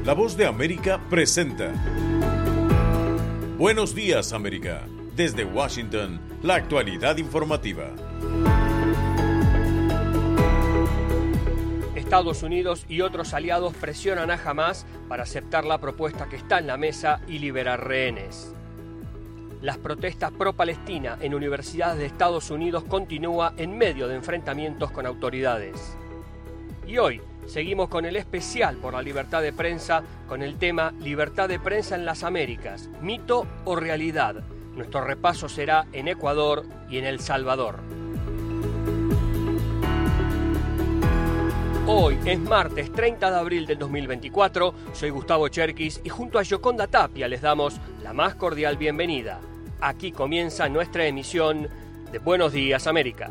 La Voz de América presenta Buenos Días, América. Desde Washington, la actualidad informativa. Estados Unidos y otros aliados presionan a Hamás para aceptar la propuesta que está en la mesa y liberar rehenes. Las protestas pro-Palestina en universidades de Estados Unidos continúan en medio de enfrentamientos con autoridades. Y hoy seguimos con el especial por la libertad de prensa con el tema Libertad de prensa en las Américas, mito o realidad. Nuestro repaso será en Ecuador y en El Salvador. Hoy es martes 30 de abril del 2024, soy Gustavo Cherkis y junto a Yoconda Tapia les damos la más cordial bienvenida. Aquí comienza nuestra emisión de Buenos Días América.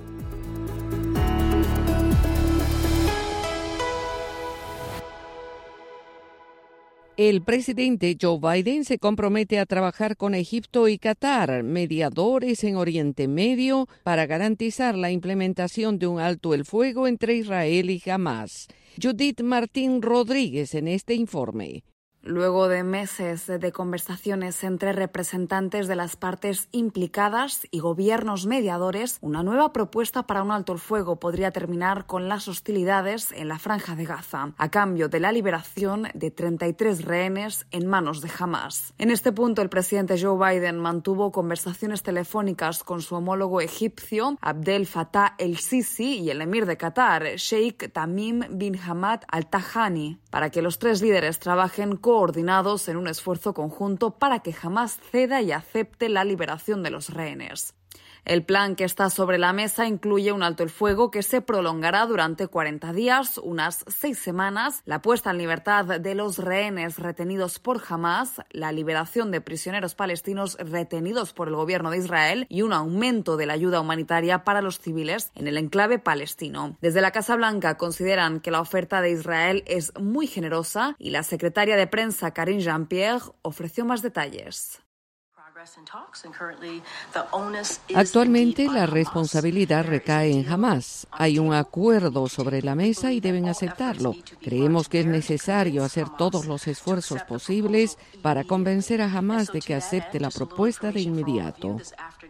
El presidente Joe Biden se compromete a trabajar con Egipto y Qatar, mediadores en Oriente Medio, para garantizar la implementación de un alto el fuego entre Israel y Hamás. Judith Martín Rodríguez en este informe. Luego de meses de conversaciones entre representantes de las partes implicadas y gobiernos mediadores, una nueva propuesta para un alto el fuego podría terminar con las hostilidades en la Franja de Gaza, a cambio de la liberación de 33 rehenes en manos de Hamás. En este punto, el presidente Joe Biden mantuvo conversaciones telefónicas con su homólogo egipcio, Abdel Fattah el-Sisi, y el emir de Qatar, Sheikh Tamim bin Hamad al-Thani, para que los tres líderes trabajen coordinados en un esfuerzo conjunto para que Hamás ceda y acepte la liberación de los rehenes. El plan que está sobre la mesa incluye un alto el fuego que se prolongará durante 40 días, unas 6 semanas, la puesta en libertad de los rehenes retenidos por Hamás, la liberación de prisioneros palestinos retenidos por el gobierno de Israel y un aumento de la ayuda humanitaria para los civiles en el enclave palestino. Desde la Casa Blanca consideran que la oferta de Israel es muy generosa y la secretaria de prensa Karine Jean-Pierre ofreció más detalles. Actualmente la responsabilidad recae en Hamás. Hay un acuerdo sobre la mesa y deben aceptarlo. Creemos que es necesario hacer todos los esfuerzos posibles para convencer a Hamás de que acepte la propuesta de inmediato.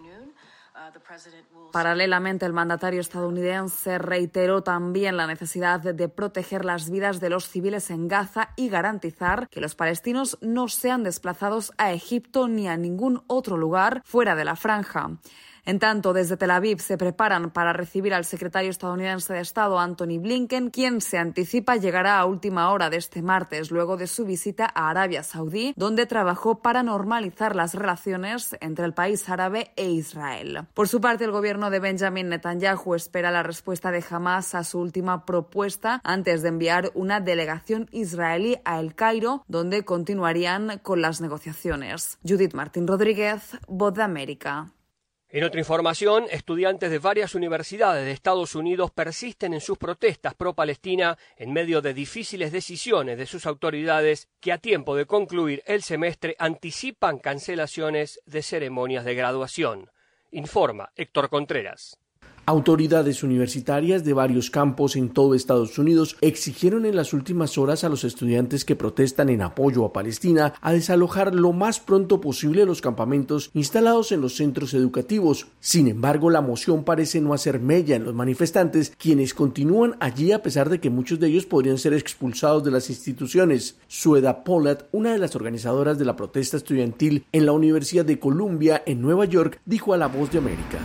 Paralelamente, el mandatario estadounidense reiteró también la necesidad de proteger las vidas de los civiles en Gaza y garantizar que los palestinos no sean desplazados a Egipto ni a ningún otro lugar fuera de la franja. En tanto, desde Tel Aviv se preparan para recibir al secretario estadounidense de Estado, Antony Blinken, quien se anticipa llegará a última hora de este martes, luego de su visita a Arabia Saudí, donde trabajó para normalizar las relaciones entre el país árabe e Israel. Por su parte, el gobierno de Benjamin Netanyahu espera la respuesta de Hamás a su última propuesta antes de enviar una delegación israelí a El Cairo, donde continuarían con las negociaciones. Judith Martín Rodríguez, Voz de América. En otra información, estudiantes de varias universidades de Estados Unidos persisten en sus protestas pro-Palestina en medio de difíciles decisiones de sus autoridades que a tiempo de concluir el semestre anticipan cancelaciones de ceremonias de graduación. Informa Héctor Contreras. Autoridades universitarias de varios campos en todo Estados Unidos exigieron en las últimas horas a los estudiantes que protestan en apoyo a Palestina a desalojar lo más pronto posible los campamentos instalados en los centros educativos. Sin embargo, la moción parece no hacer mella en los manifestantes, quienes continúan allí a pesar de que muchos de ellos podrían ser expulsados de las instituciones. Sueda Pollard, una de las organizadoras de la protesta estudiantil en la Universidad de Columbia en Nueva York, dijo a La Voz de América: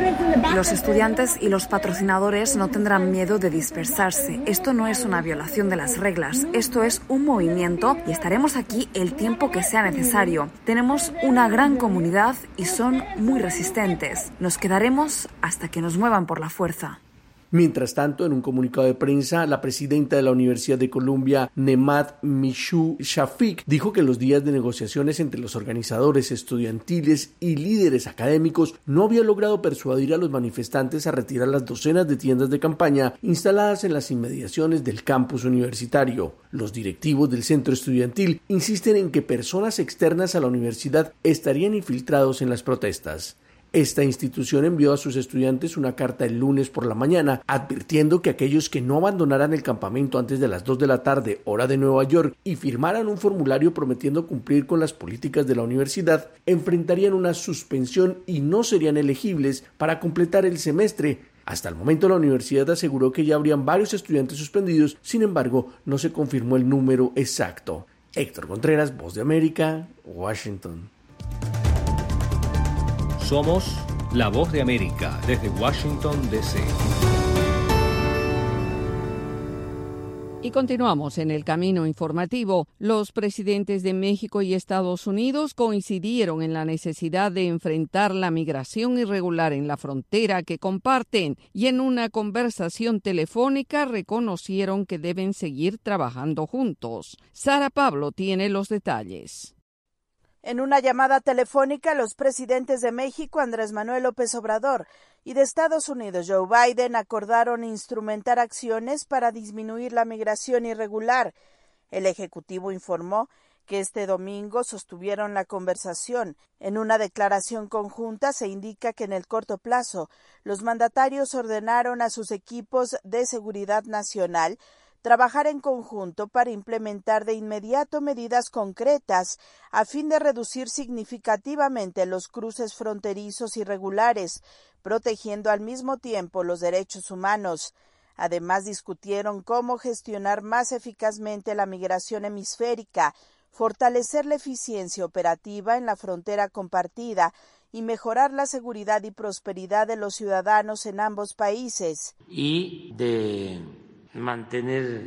Los estudiantes y los patrocinadores no tendrán miedo de dispersarse. Esto no es una violación de las reglas, esto es un movimiento y estaremos aquí el tiempo que sea necesario. Tenemos una gran comunidad y son muy resistentes. Nos quedaremos hasta que nos muevan por la fuerza. Mientras tanto, en un comunicado de prensa, la presidenta de la Universidad de Columbia, Nemad Mishu Shafiq, dijo que los días de negociaciones entre los organizadores estudiantiles y líderes académicos no había logrado persuadir a los manifestantes a retirar las docenas de tiendas de campaña instaladas en las inmediaciones del campus universitario. Los directivos del centro estudiantil insisten en que personas externas a la universidad estarían infiltrados en las protestas. Esta institución envió a sus estudiantes una carta el lunes por la mañana, advirtiendo que aquellos que no abandonaran el campamento antes de las 2 de la tarde, hora de Nueva York, y firmaran un formulario prometiendo cumplir con las políticas de la universidad, enfrentarían una suspensión y no serían elegibles para completar el semestre. Hasta el momento la universidad aseguró que ya habrían varios estudiantes suspendidos, sin embargo, no se confirmó el número exacto. Héctor Contreras, Voz de América, Washington. Somos la Voz de América desde Washington, D.C. Y continuamos en el camino informativo. Los presidentes de México y Estados Unidos coincidieron en la necesidad de enfrentar la migración irregular en la frontera que comparten y en una conversación telefónica reconocieron que deben seguir trabajando juntos. Sara Pablo tiene los detalles. En una llamada telefónica, los presidentes de México, Andrés Manuel López Obrador, y de Estados Unidos, Joe Biden, acordaron instrumentar acciones para disminuir la migración irregular. El Ejecutivo informó que este domingo sostuvieron la conversación. En una declaración conjunta se indica que en el corto plazo, los mandatarios ordenaron a sus equipos de seguridad nacional trabajar en conjunto para implementar de inmediato medidas concretas a fin de reducir significativamente los cruces fronterizos irregulares, protegiendo al mismo tiempo los derechos humanos. Además, discutieron cómo gestionar más eficazmente la migración hemisférica, fortalecer la eficiencia operativa en la frontera compartida y mejorar la seguridad y prosperidad de los ciudadanos en ambos países. Y de mantener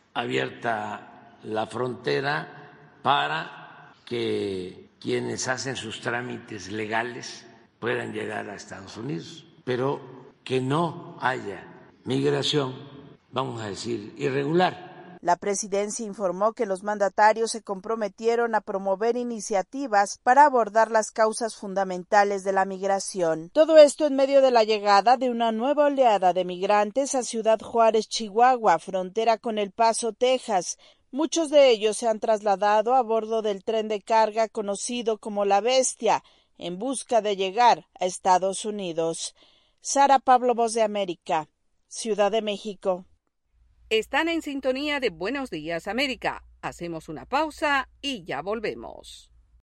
abierta la frontera para que quienes hacen sus trámites legales puedan llegar a Estados Unidos, pero que no haya migración, vamos a decir, irregular. La presidencia informó que los mandatarios se comprometieron a promover iniciativas para abordar las causas fundamentales de la migración. Todo esto en medio de la llegada de una nueva oleada de migrantes a Ciudad Juárez, Chihuahua, frontera con El Paso, Texas. Muchos de ellos se han trasladado a bordo del tren de carga conocido como La Bestia, en busca de llegar a Estados Unidos. Sara Pablo, Voz de América, Ciudad de México. Están en sintonía de Buenos Días, América. Hacemos una pausa y ya volvemos.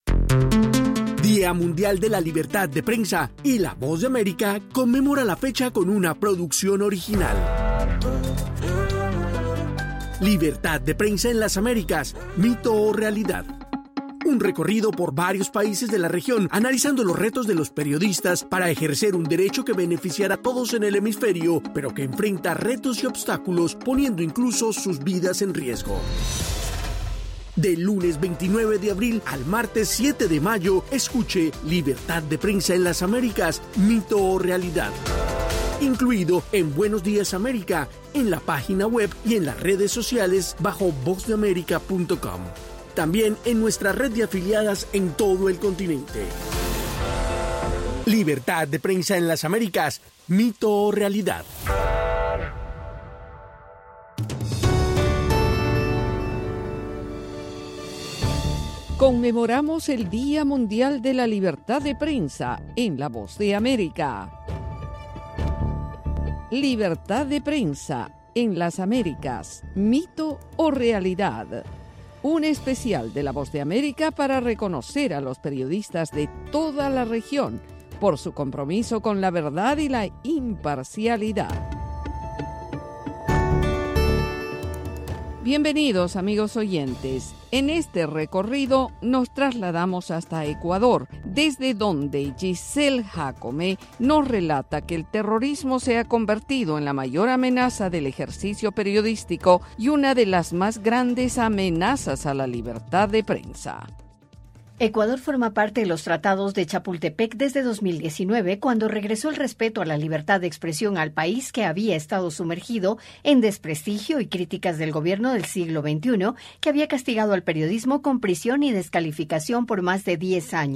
Día Mundial de la Libertad de Prensa y La Voz de América conmemora la fecha con una producción original. Libertad de prensa en las Américas, mito o realidad. Un recorrido por varios países de la región, analizando los retos de los periodistas para ejercer un derecho que beneficiará a todos en el hemisferio, pero que enfrenta retos y obstáculos, poniendo incluso sus vidas en riesgo. Del lunes 29 de abril al martes 7 de mayo, escuche Libertad de Prensa en las Américas, mito o realidad. Incluido en Buenos Días América, en la página web y en las redes sociales bajo vozdeamerica.com. También en nuestra red de afiliadas en todo el continente. Libertad de Prensa en las Américas, mito o realidad. Conmemoramos el Día Mundial de la Libertad de Prensa en La Voz de América. Libertad de Prensa en las Américas, mito o realidad. Un especial de La Voz de América para reconocer a los periodistas de toda la región por su compromiso con la verdad y la imparcialidad. Bienvenidos, amigos oyentes. En este recorrido nos trasladamos hasta Ecuador, desde donde Giselle Jacome nos relata que el terrorismo se ha convertido en la mayor amenaza del ejercicio periodístico y una de las más grandes amenazas a la libertad de prensa. Ecuador forma parte de los tratados de Chapultepec desde 2019, cuando regresó el respeto a la libertad de expresión al país que había estado sumergido en desprestigio y críticas del gobierno del siglo XXI, que había castigado al periodismo con prisión y descalificación por más de 10 años.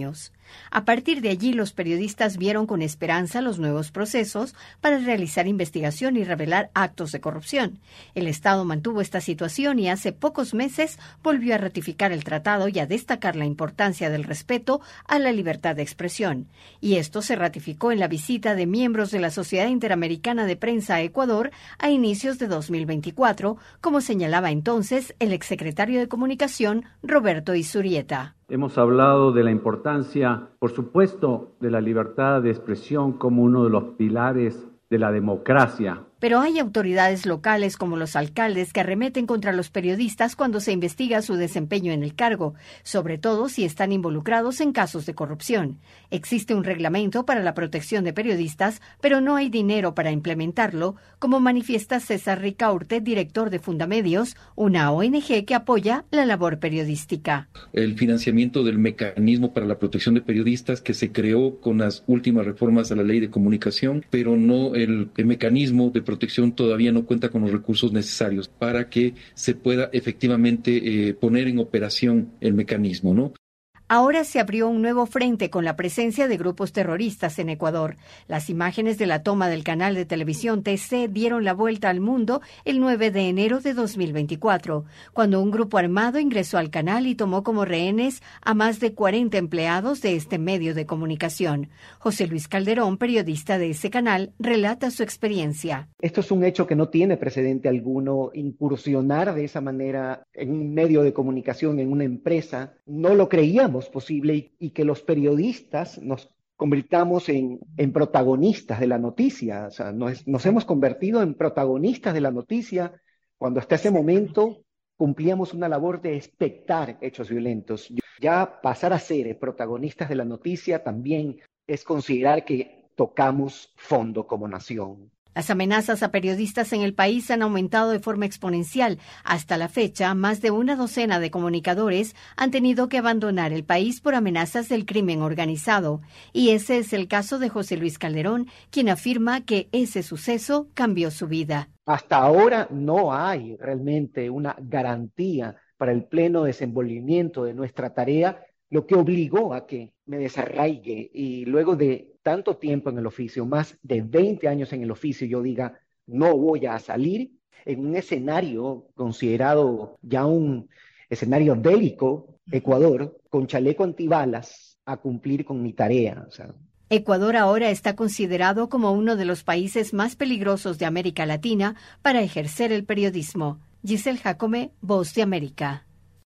A partir de allí, los periodistas vieron con esperanza los nuevos procesos para realizar investigación y revelar actos de corrupción. El Estado mantuvo esta situación y hace pocos meses volvió a ratificar el tratado y a destacar la importancia del respeto a la libertad de expresión. Y esto se ratificó en la visita de miembros de la Sociedad Interamericana de Prensa a Ecuador a inicios de 2024, como señalaba entonces el exsecretario de Comunicación, Roberto Izurieta. Hemos hablado de la importancia, por supuesto, de la libertad de expresión como uno de los pilares de la democracia. Pero hay autoridades locales como los alcaldes que arremeten contra los periodistas cuando se investiga su desempeño en el cargo, sobre todo si están involucrados en casos de corrupción. Existe un reglamento para la protección de periodistas, pero no hay dinero para implementarlo, como manifiesta César Ricaurte, director de Fundamedios, una ONG que apoya la labor periodística. El financiamiento del mecanismo para la protección de periodistas que se creó con las últimas reformas a la ley de comunicación, pero no el mecanismo de protección todavía no cuenta con los recursos necesarios para que se pueda efectivamente poner en operación el mecanismo, ¿no? Ahora se abrió un nuevo frente con la presencia de grupos terroristas en Ecuador. Las imágenes de la toma del canal de televisión TC dieron la vuelta al mundo el 9 de enero de 2024, cuando un grupo armado ingresó al canal y tomó como rehenes a más de 40 empleados de este medio de comunicación. José Luis Calderón, periodista de ese canal, relata su experiencia. Esto es un hecho que no tiene precedente alguno. Incursionar de esa manera en un medio de comunicación, en una empresa, no lo creíamos posible y que los periodistas nos convirtamos en protagonistas de la noticia. O sea, nos hemos convertido en protagonistas de la noticia cuando hasta ese momento cumplíamos una labor de expectar hechos violentos. Ya pasar a ser protagonistas de la noticia también es considerar que tocamos fondo como nación. Las amenazas a periodistas en el país han aumentado de forma exponencial. Hasta la fecha, más de una docena de comunicadores han tenido que abandonar el país por amenazas del crimen organizado. Y ese es el caso de José Luis Calderón, quien afirma que ese suceso cambió su vida. Hasta ahora no hay realmente una garantía para el pleno desenvolvimiento de nuestra tarea, lo que obligó a que me desarraigue y luego de tanto tiempo en el oficio, más de 20 años en el oficio, yo diga, no voy a salir en un escenario considerado ya un escenario bélico, Ecuador, con chaleco antibalas, a cumplir con mi tarea. O sea, Ecuador ahora está considerado como uno de los países más peligrosos de América Latina para ejercer el periodismo. Giselle Jacome, Voz de América.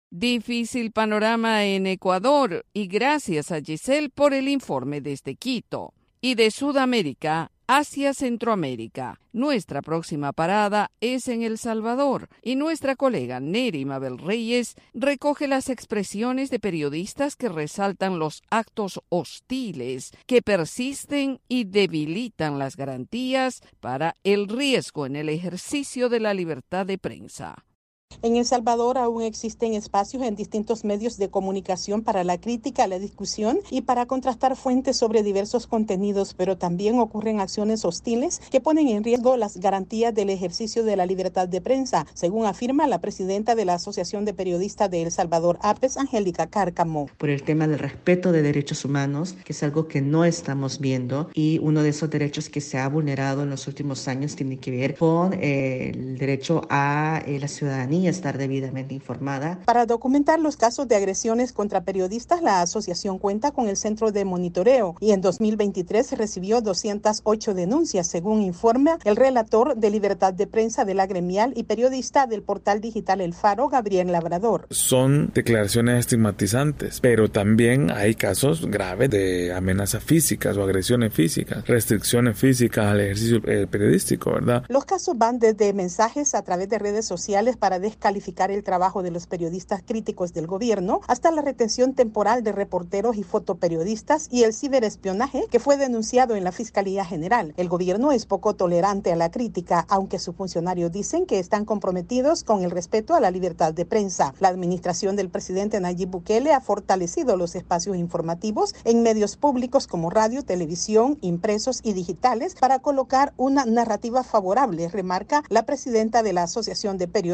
Difícil panorama en Ecuador y gracias a Giselle por el informe desde Quito. Y de Sudamérica hacia Centroamérica. Nuestra próxima parada es en El Salvador y nuestra colega Neri Mabel Reyes recoge las expresiones de periodistas que resaltan los actos hostiles que persisten y debilitan las garantías para el riesgo en el ejercicio de la libertad de prensa. En El Salvador aún existen espacios en distintos medios de comunicación para la crítica, la discusión y para contrastar fuentes sobre diversos contenidos, pero también ocurren acciones hostiles que ponen en riesgo las garantías del ejercicio de la libertad de prensa, según afirma la presidenta de la Asociación de Periodistas de El Salvador, APES, Angélica Cárcamo. Por el tema del respeto de derechos humanos, que es algo que no estamos viendo, y uno de esos derechos que se ha vulnerado en los últimos años tiene que ver con el derecho a la ciudadanía estar debidamente informada. Para documentar los casos de agresiones contra periodistas, la asociación cuenta con el Centro de Monitoreo y en 2023 recibió 208 denuncias, según informa el relator de Libertad de Prensa de la gremial y periodista del portal digital El Faro, Gabriel Labrador. Son declaraciones estigmatizantes, pero también hay casos graves de amenazas físicas o agresiones físicas, restricciones físicas al ejercicio periodístico, ¿verdad? Los casos van desde mensajes a través de redes sociales para descalificar el trabajo de los periodistas críticos del gobierno, hasta la retención temporal de reporteros y fotoperiodistas y el ciberespionaje que fue denunciado en la Fiscalía General. El gobierno es poco tolerante a la crítica, aunque sus funcionarios dicen que están comprometidos con el respeto a la libertad de prensa. La administración del presidente Nayib Bukele ha fortalecido los espacios informativos en medios públicos como radio, televisión, impresos y digitales para colocar una narrativa favorable, remarca la presidenta de la Asociación de Periodistas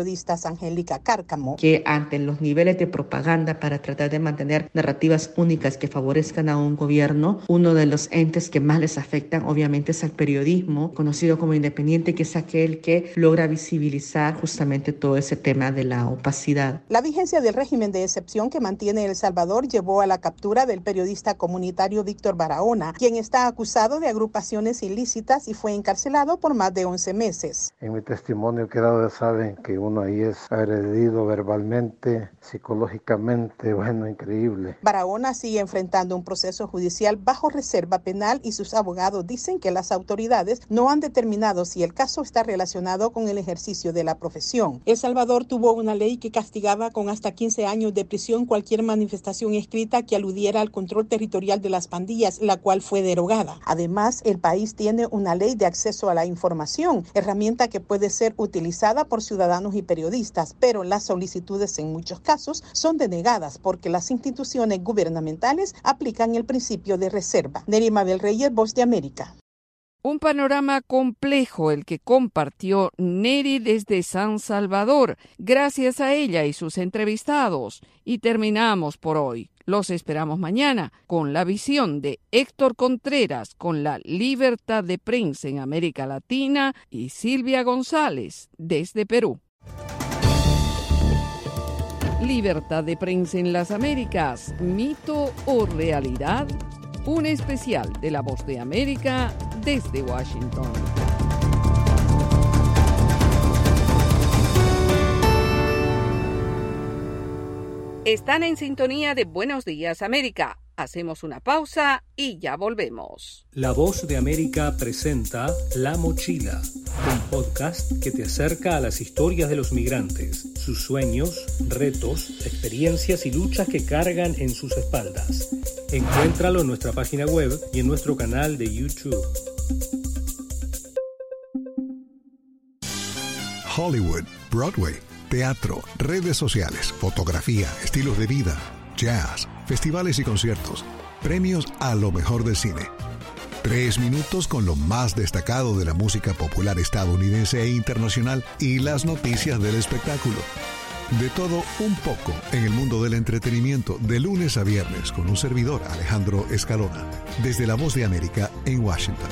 Angélica Cárcamo. Que ante los niveles de propaganda para tratar de mantener narrativas únicas que favorezcan a un gobierno, uno de los entes que más les afectan obviamente es al periodismo, conocido como independiente, que es aquel que logra visibilizar justamente todo ese tema de la opacidad. La vigencia del régimen de excepción que mantiene El Salvador llevó a la captura del periodista comunitario Víctor Barahona, quien está acusado de agrupaciones ilícitas y fue encarcelado por más de 11 meses. En mi testimonio quedado saben que uno ahí es agredido verbalmente, psicológicamente, increíble. Barahona sigue enfrentando un proceso judicial bajo reserva penal y sus abogados dicen que las autoridades no han determinado si el caso está relacionado con el ejercicio de la profesión. El Salvador tuvo una ley que castigaba con hasta 15 años de prisión cualquier manifestación escrita que aludiera al control territorial de las pandillas, la cual fue derogada. Además, el país tiene una ley de acceso a la información, herramienta que puede ser utilizada por ciudadanos y periodistas, pero las solicitudes en muchos casos son denegadas porque las instituciones gubernamentales aplican el principio de reserva. Nerima del Reyes, Voz de América. Un panorama complejo el que compartió Neri desde San Salvador. Gracias a ella y sus entrevistados. Y terminamos por hoy. Los esperamos mañana con la visión de Héctor Contreras con la libertad de prensa en América Latina y Silvia González desde Perú. Libertad de prensa en las Américas, ¿mito o realidad? Un especial de La Voz de América desde Washington. Están en sintonía de Buenos Días América. Hacemos una pausa y ya volvemos. La Voz de América presenta La Mochila, un podcast que te acerca a las historias de los migrantes, sus sueños, retos, experiencias y luchas que cargan en sus espaldas. Encuéntralo en nuestra página web y en nuestro canal de YouTube. Hollywood, Broadway, teatro, redes sociales, fotografía, estilos de vida, jazz, festivales y conciertos, premios a lo mejor del cine. 3 minutos con lo más destacado de la música popular estadounidense e internacional y las noticias del espectáculo. De todo un poco en el mundo del entretenimiento de lunes a viernes con un servidor, Alejandro Escalona, desde La Voz de América en Washington.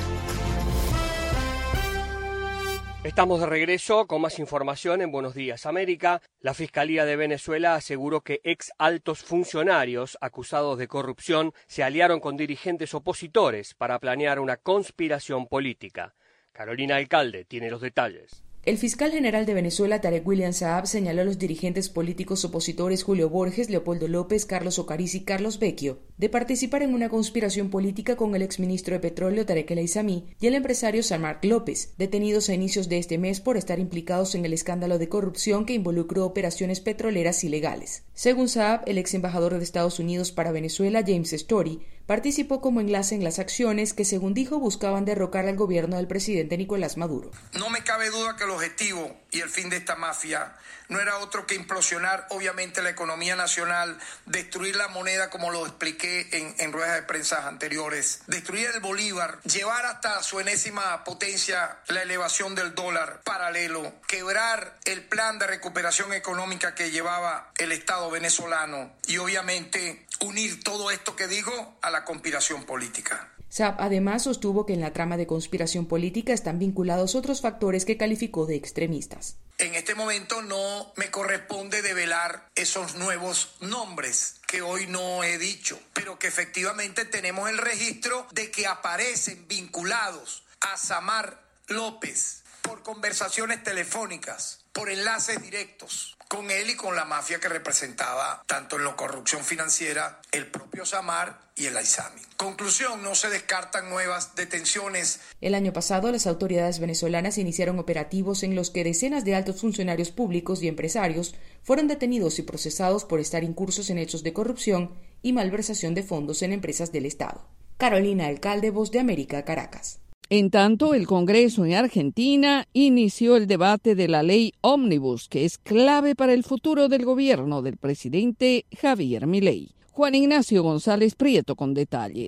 Estamos de regreso con más información en Buenos Días América. La Fiscalía de Venezuela aseguró que ex altos funcionarios acusados de corrupción se aliaron con dirigentes opositores para planear una conspiración política. Carolina Alcalde tiene los detalles. El fiscal general de Venezuela, Tarek William Saab, señaló a los dirigentes políticos opositores Julio Borges, Leopoldo López, Carlos Ocariz y Carlos Vecchio de participar en una conspiración política con el exministro de Petróleo Tarek El Aizami y el empresario San-Marc López, detenidos a inicios de este mes por estar implicados en el escándalo de corrupción que involucró operaciones petroleras ilegales. Según Saab, el ex embajador de Estados Unidos para Venezuela, James Story, participó como enlace en las acciones que, según dijo, buscaban derrocar al gobierno del presidente Nicolás Maduro. No me cabe duda que el objetivo y el fin de esta mafia no era otro que implosionar obviamente la economía nacional, destruir la moneda como lo expliqué en ruedas de prensa anteriores, destruir el bolívar, llevar hasta su enésima potencia la elevación del dólar paralelo, quebrar el plan de recuperación económica que llevaba el Estado venezolano y obviamente unir todo esto que digo a la conspiración política. Saab además sostuvo que en la trama de conspiración política están vinculados otros factores que calificó de extremistas. En este momento no me corresponde develar esos nuevos nombres que hoy no he dicho, pero que efectivamente tenemos el registro de que aparecen vinculados a San-Marc López por conversaciones telefónicas, por enlaces directos con él y con la mafia que representaba tanto en la corrupción financiera el propio San-Marc y el Aizami. Conclusión, no se descartan nuevas detenciones. El año pasado, las autoridades venezolanas iniciaron operativos en los que decenas de altos funcionarios públicos y empresarios fueron detenidos y procesados por estar incursos en hechos de corrupción y malversación de fondos en empresas del Estado. Carolina Alcalde, Voz de América, Caracas. En tanto, el Congreso en Argentina inició el debate de la ley Ómnibus, que es clave para el futuro del gobierno del presidente Javier Milei. Juan Ignacio González Prieto con detalles.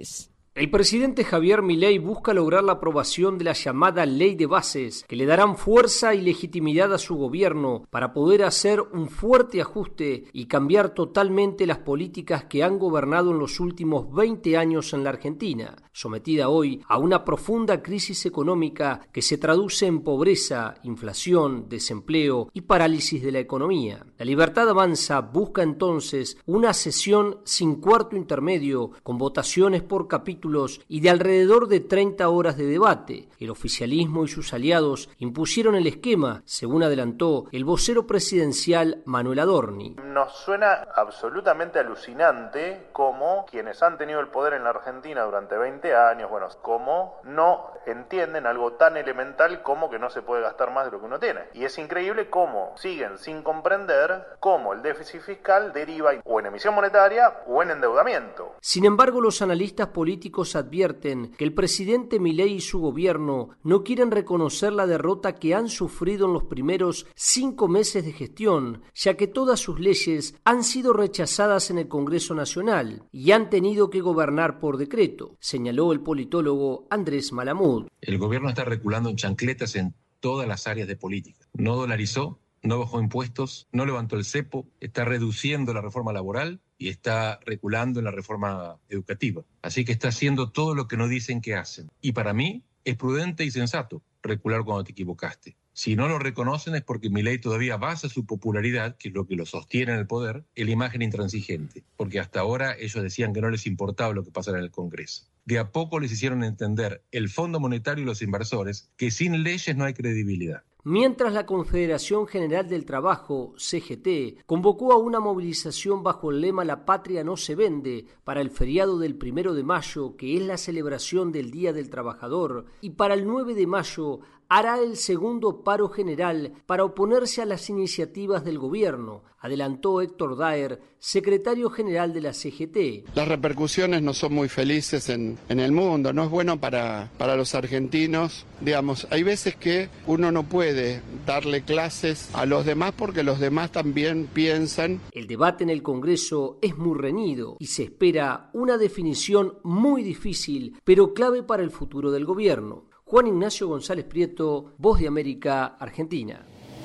El presidente Javier Milei busca lograr la aprobación de la llamada Ley de Bases, que le darán fuerza y legitimidad a su gobierno para poder hacer un fuerte ajuste y cambiar totalmente las políticas que han gobernado en los últimos 20 años en la Argentina, sometida hoy a una profunda crisis económica que se traduce en pobreza, inflación, desempleo y parálisis de la economía. La Libertad Avanza busca entonces una sesión sin cuarto intermedio, con votaciones por capítulos y de alrededor de 30 horas de debate. El oficialismo y sus aliados impusieron el esquema, según adelantó el vocero presidencial Manuel Adorni. Nos suena absolutamente alucinante cómo quienes han tenido el poder en la Argentina durante 20 años, cómo no entienden algo tan elemental como que no se puede gastar más de lo que uno tiene. Y es increíble cómo siguen sin comprender cómo el déficit fiscal deriva o en emisión monetaria o en endeudamiento. Sin embargo, los analistas políticos advierten que el presidente Milei y su gobierno no quieren reconocer la derrota que han sufrido en los primeros 5 meses de gestión, ya que todas sus leyes han sido rechazadas en el Congreso Nacional y han tenido que gobernar por decreto, señaló el politólogo Andrés Malamud. El gobierno está reculando en chancletas en todas las áreas de política. No dolarizó, no bajó impuestos, no levantó el cepo, está reduciendo la reforma laboral y está reculando en la reforma educativa. Así que está haciendo todo lo que no dicen que hacen. Y para mí es prudente y sensato recular cuando te equivocaste. Si no lo reconocen es porque Milei todavía basa su popularidad, que es lo que lo sostiene en el poder, en la imagen intransigente. Porque hasta ahora ellos decían que no les importaba lo que pasara en el Congreso. De a poco les hicieron entender el Fondo Monetario y los inversores que sin leyes no hay credibilidad. Mientras la Confederación General del Trabajo, CGT, convocó a una movilización bajo el lema La patria no se vende para el feriado del 1 de mayo, que es la celebración del Día del Trabajador, y para el 9 de mayo hará el segundo paro general para oponerse a las iniciativas del gobierno, adelantó Héctor Daer, secretario general de la CGT. Las repercusiones no son muy felices en el mundo, no es bueno para los argentinos. Digamos, hay veces que uno no puede darle clases a los demás porque los demás también piensan. El debate en el Congreso es muy reñido y se espera una definición muy difícil, pero clave para el futuro del gobierno. Juan Ignacio González Prieto, Voz de América, Argentina.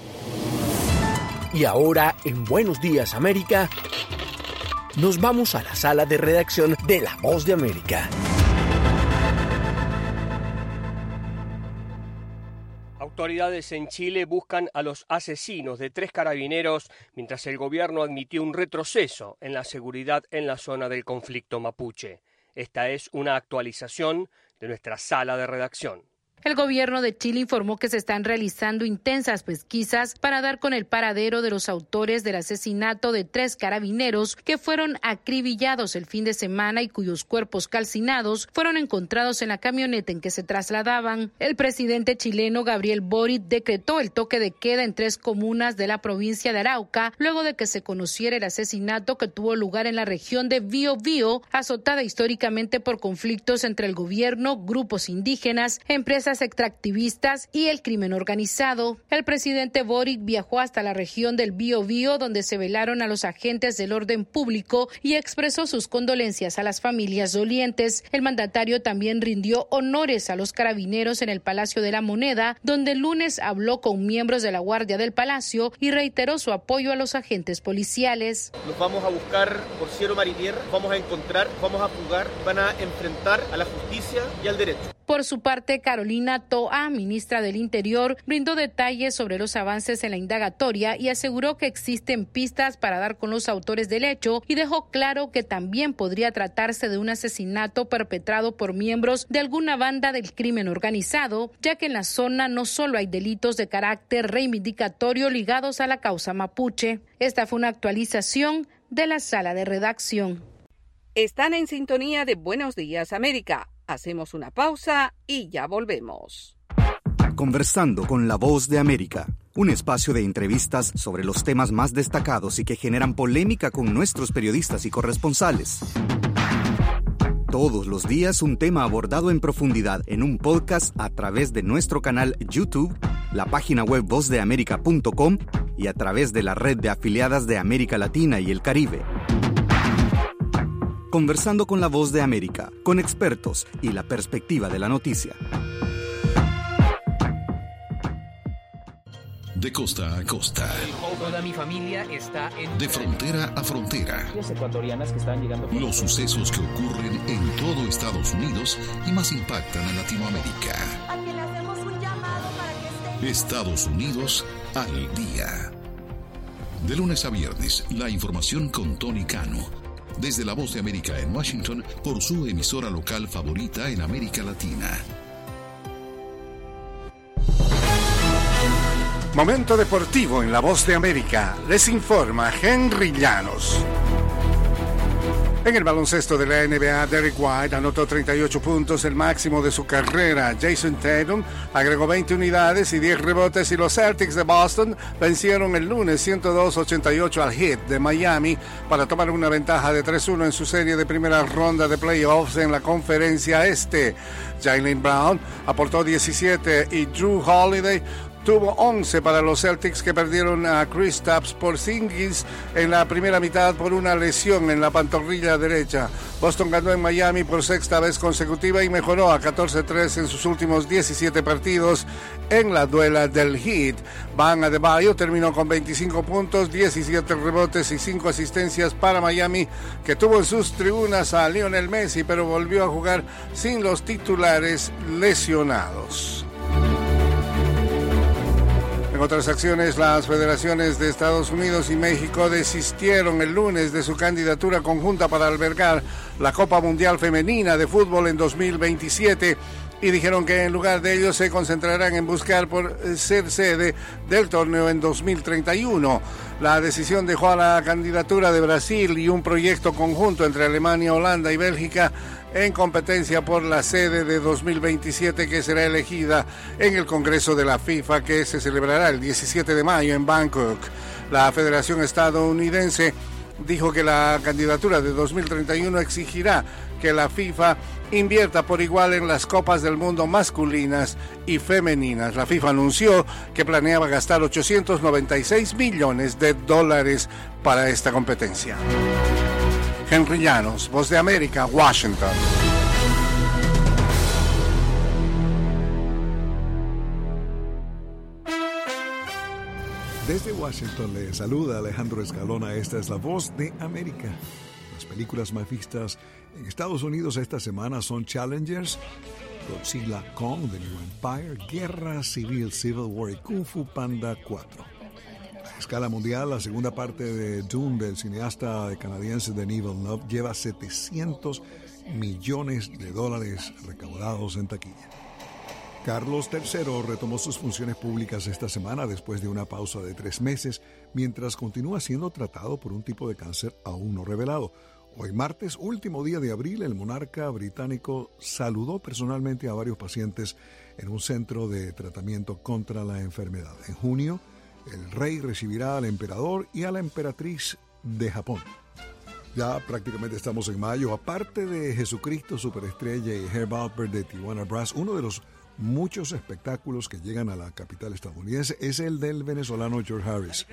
Y ahora, en Buenos Días América, nos vamos a la sala de redacción de La Voz de América. Autoridades en Chile buscan a los asesinos de 3 carabineros mientras el gobierno admitió un retroceso en la seguridad en la zona del conflicto mapuche. Esta es una actualización de nuestra sala de redacción. El gobierno de Chile informó que se están realizando intensas pesquisas para dar con el paradero de los autores del asesinato de 3 carabineros que fueron acribillados el fin de semana y cuyos cuerpos calcinados fueron encontrados en la camioneta en que se trasladaban. El presidente chileno Gabriel Boric decretó el toque de queda en 3 comunas de la provincia de Arauca luego de que se conociera el asesinato que tuvo lugar en la región de Biobío, azotada históricamente por conflictos entre el gobierno, grupos indígenas, empresas extractivistas y el crimen organizado. El presidente Boric viajó hasta la región del Biobío, donde se velaron a los agentes del orden público y expresó sus condolencias a las familias dolientes. El mandatario también rindió honores a los carabineros en el Palacio de la Moneda, donde el lunes habló con miembros de la Guardia del Palacio y reiteró su apoyo a los agentes policiales. Los vamos a buscar por cielo, mar y tierra, vamos a encontrar, vamos a juzgar, van a enfrentar a la justicia y al derecho. Por su parte, Carolina Toa, ministra del Interior, brindó detalles sobre los avances en la indagatoria y aseguró que existen pistas para dar con los autores del hecho y dejó claro que también podría tratarse de un asesinato perpetrado por miembros de alguna banda del crimen organizado, ya que en la zona no solo hay delitos de carácter reivindicatorio ligados a la causa mapuche. Esta fue una actualización de la sala de redacción. Están en sintonía de Buenos Días América. Hacemos una pausa y ya volvemos. Conversando con La Voz de América, un espacio de entrevistas sobre los temas más destacados y que generan polémica con nuestros periodistas y corresponsales. Todos los días un tema abordado en profundidad en un podcast a través de nuestro canal YouTube, la página web vozdeamerica.com y a través de la red de afiliadas de América Latina y el Caribe. Conversando con la Voz de América, con expertos y la perspectiva de la noticia. De costa a costa. Toda mi familia está en... De frontera a frontera. Ecuatorianas que están llegando... Los sucesos que ocurren en todo Estados Unidos y más impactan a Latinoamérica. Aquí le hacemos un llamado para que esté... Estados Unidos al día. De lunes a viernes, la información con Tony Cano. Desde La Voz de América en Washington, por su emisora local favorita en América Latina. Momento deportivo en La Voz de América. Les informa Henry Llanos. En el baloncesto de la NBA, Derrick White anotó 38 puntos, el máximo de su carrera. Jason Tatum agregó 20 unidades y 10 rebotes, y los Celtics de Boston vencieron el lunes 102-88 al Heat de Miami para tomar una ventaja de 3-1 en su serie de primera ronda de playoffs en la Conferencia Este. Jaylen Brown aportó 17 y Drew Holiday tuvo 11 para los Celtics, que perdieron a Kristaps Porzingis en la primera mitad por una lesión en la pantorrilla derecha. Boston ganó en Miami por sexta vez consecutiva y mejoró a 14-3 en sus últimos 17 partidos en la duela del Heat. Bam Adebayo terminó con 25 puntos, 17 rebotes y 5 asistencias para Miami, que tuvo en sus tribunas a Lionel Messi, pero volvió a jugar sin los titulares lesionados. En otras acciones, las federaciones de Estados Unidos y México desistieron el lunes de su candidatura conjunta para albergar la Copa Mundial Femenina de Fútbol en 2027 y dijeron que en lugar de ello se concentrarán en buscar por ser sede del torneo en 2031. La decisión dejó a la candidatura de Brasil y un proyecto conjunto entre Alemania, Holanda y Bélgica en competencia por la sede de 2027, que será elegida en el Congreso de la FIFA, que se celebrará el 17 de mayo en Bangkok. La Federación Estadounidense dijo que la candidatura de 2031 exigirá que la FIFA invierta por igual en las Copas del Mundo masculinas y femeninas. La FIFA anunció que planeaba gastar $896 millones para esta competencia. Henry Llanos, Voz de América, Washington. Desde Washington le saluda Alejandro Escalona. Esta es La Voz de América. Las películas más vistas en Estados Unidos esta semana son Challengers, Godzilla Kong, The New Empire, Guerra Civil, Civil War y Kung Fu Panda 4. A escala mundial, la segunda parte de Dune del cineasta canadiense Denis Villeneuve lleva $700 millones recaudados en taquilla. Carlos III retomó sus funciones públicas esta semana después de una pausa de 3 meses, mientras continúa siendo tratado por un tipo de cáncer aún no revelado. Hoy martes, último día de abril, el monarca británico saludó personalmente a varios pacientes en un centro de tratamiento contra la enfermedad. En junio, el rey recibirá al emperador y a la emperatriz de Japón. Ya prácticamente estamos en mayo. Aparte de Jesucristo Superestrella y Herb Alpert de Tijuana Brass, uno de los muchos espectáculos que llegan a la capital estadounidense es el del venezolano George Harris.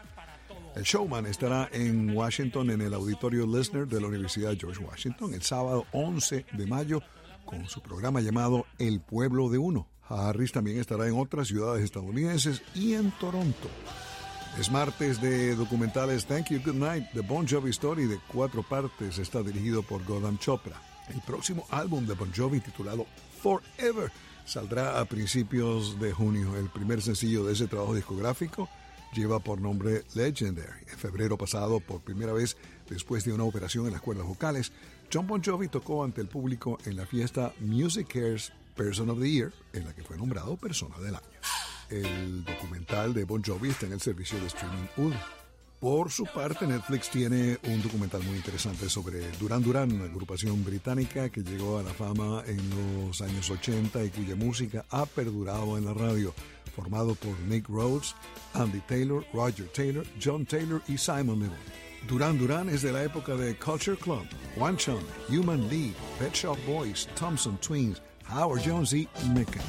El showman estará en Washington en el Auditorio Lisner de la Universidad George Washington el sábado 11 de mayo con su programa llamado El Pueblo de Uno. Harris también estará en otras ciudades estadounidenses y en Toronto. Es martes de documentales Thank You, Good Night, The Bon Jovi Story de 4 partes. Está dirigido por Gautam Chopra. El próximo álbum de Bon Jovi, titulado Forever, saldrá a principios de junio. El primer sencillo de ese trabajo discográfico lleva por nombre Legendary. En febrero pasado, por primera vez después de una operación en las cuerdas vocales, Jon Bon Jovi tocó ante el público en la fiesta Music Cares Person of the Year, en la que fue nombrado Persona del Año. El documental de Bon Jovi está en el servicio de streaming Hulu. Por su parte, Netflix tiene un documental muy interesante sobre Duran Duran, una agrupación británica que llegó a la fama en los años 80 y cuya música ha perdurado en la radio, formado por Nick Rhodes, Andy Taylor, Roger Taylor, John Taylor y Simon Little. Duran Duran es de la época de Culture Club, One Chun, Human League, Pet Shop Boys, Thompson Twins, Howard Jones y Mecano.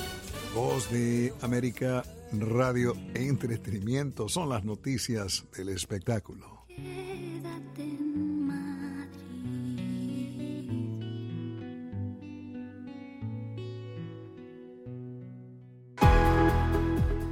Voz de América, radio e entretenimiento son las noticias del espectáculo. Quédate en Madrid.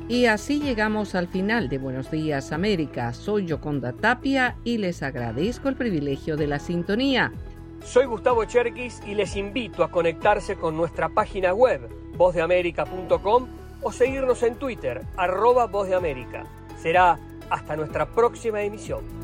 Y así llegamos al final de Buenos Días América. Soy Yoconda Tapia y les agradezco el privilegio de la sintonía. Soy Gustavo Cherkis y les invito a conectarse con nuestra página web, vozdeamerica.com, o seguirnos en Twitter, @vozdeamerica. Será hasta nuestra próxima emisión.